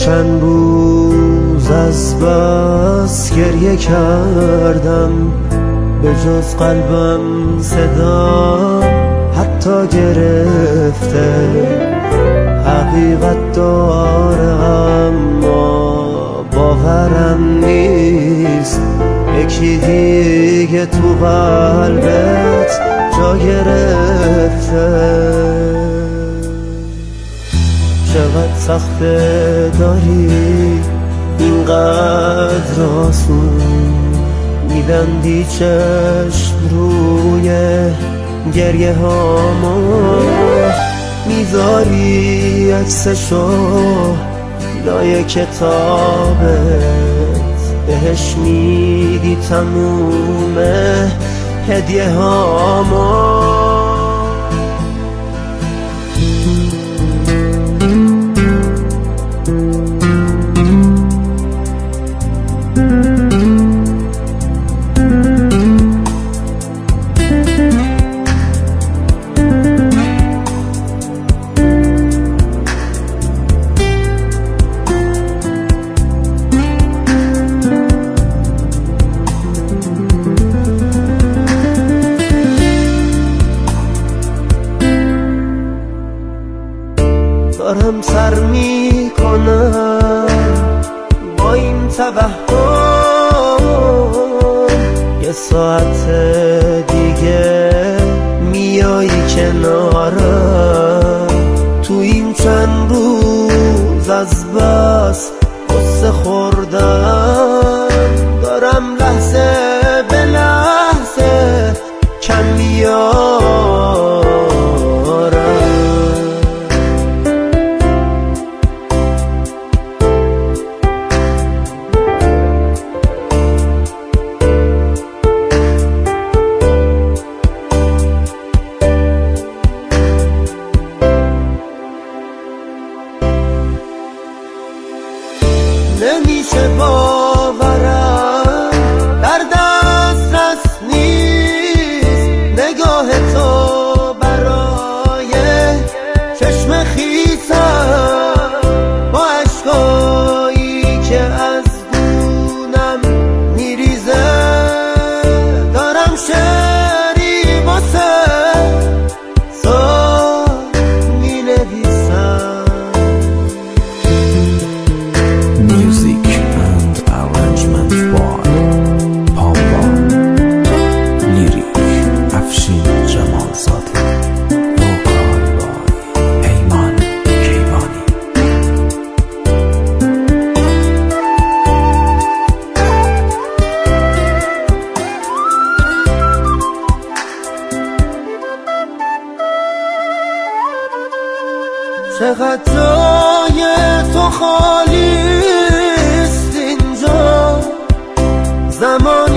چند روز از بس گریه کردم، به جز قلبم صدا حتی گرفته. حقیقت داره اما باورم نیست، یکی دیگه تو قلبت جا گرفته. چقدر سخته داری اینقدر آسون میبندی چشم روی گریه هامو، میذاری عکسشو لای کتابت، بهش میدی تموم هدیه هامو. دارم سر میکنم با این توهم، یه ساعت دیگه میای کنارم. تو این چند روز از بس قصه خوردم، دارم لحظه به لحظه کم میارم. نمیشه باورم در دسترس نیست، نگاه تو برای چشم خیسم، با عشقایی که از گونم میریزه. دارم شعری واسه تو مینویسم. چقدر جای تو خالیست اینجا، زمان